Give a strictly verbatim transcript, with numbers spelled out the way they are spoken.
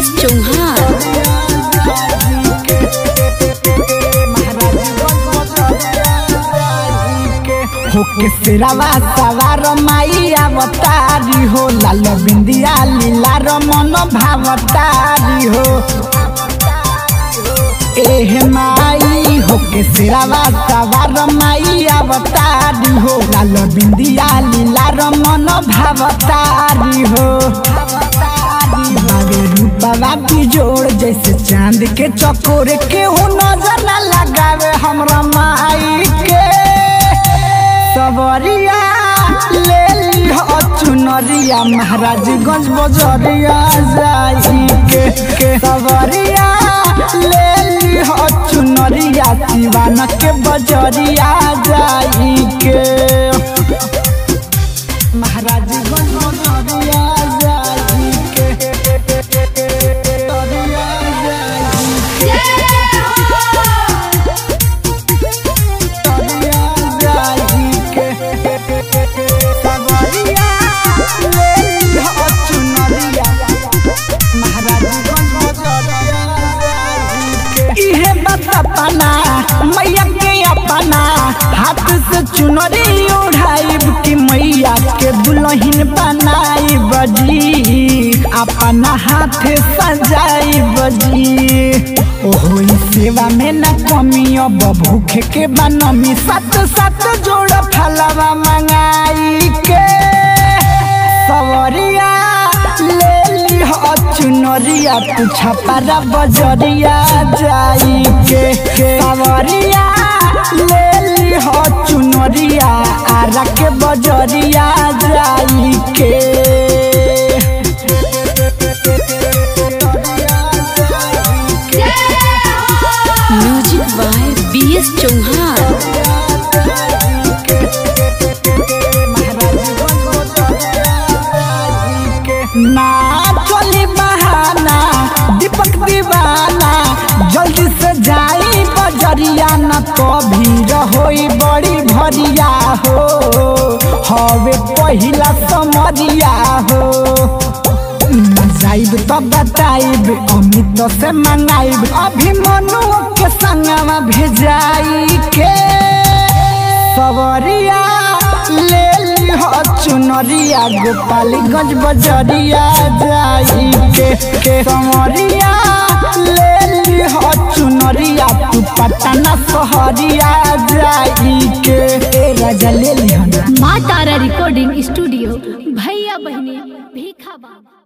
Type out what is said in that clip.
S Chauhan. होके सिरावा सवार माई अवतारी हो, लाल बिंदिया लीला रमन भावतारी हो। एह माई होके सिरावा सवार माई अवतारी हो, लाल बिंदिया लीला रमन भावतारी हो। बाबे रूपवा की जोड़ जैसे चांद के चकोर के हो, नजर न लगावे हमरा माई के। सवरिया ले ली हो चुनरिया, महाराजगंज बजरिया जाई के, के। सवरिया ले ली हो चुनरिया, सिवान के बजरिया जाई के। महाराजगंज बजरिया जाई के, बजरिया जाई के। अपना मैया के अपना हाथ से चुनरी उड़ाई कि मैया के दुल्हन बनाई बजी, अपना हाथ सजाई बजी। ओहो सेवा में न कमी, अब भूखे के बनमी, सत सत जोड़ फलवा मंगाई के। सवरिया ले ली हो चुनरिया, पूछा पारा बजरिया जाई के, के। सवरिया ले ली हो चुनरिया, आरा के बजरिया जाई के। Music by B S Chauhan. ना चली बहाना दीपक दीवाना, जल्दी से जाई बजरिया, न तो भीड़ होई बड़ी भरिया हो। हवे पहिला समरिया हो, न जाइब तो बताइब, अमित से मंगाइब, अभिमनु के संगवा भेजाई के। सवरिया ले ली हो चुनरिया, गोपालगंज बजरिया जाई के, के। सवरिया ले ली हो चुनरिया, तू पटना शहरिया जाई के। राजा ले ली हो ना। माँ तारा रिकॉर्डिंग स्टूडियो, भैया बहने भीखा बाबा।